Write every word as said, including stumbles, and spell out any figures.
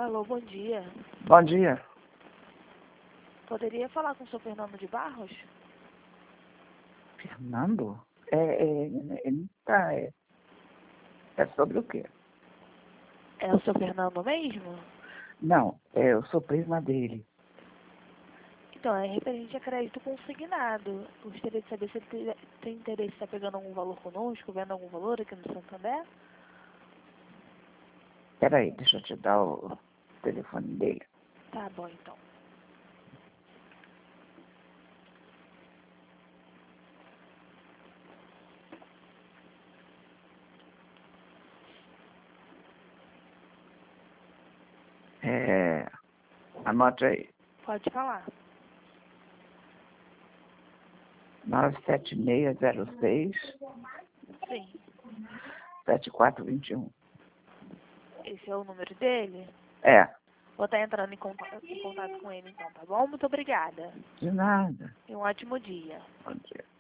Alô, bom dia. Bom dia. Poderia falar com o senhor Fernando de Barros? Fernando? É, é, ele tá, é, é sobre o quê? É o senhor Fernando mesmo? Não, é, eu sou prima dele. Então, é referente a crédito consignado. Gostaria de saber se ele tem, tem interesse em estar pegando algum valor conosco, vendo algum valor aqui no Santander? Peraí, deixa eu te dar o telefone dele. Tá bom, então. É, anote aí. Pode falar. nove sete seis zero seis, Sim. sete quatro dois um. Esse é o número dele? É, Vou estar entrando em contato, em contato com ele, então, tá bom? Muito obrigada. de nada. E um ótimo dia. Bom dia.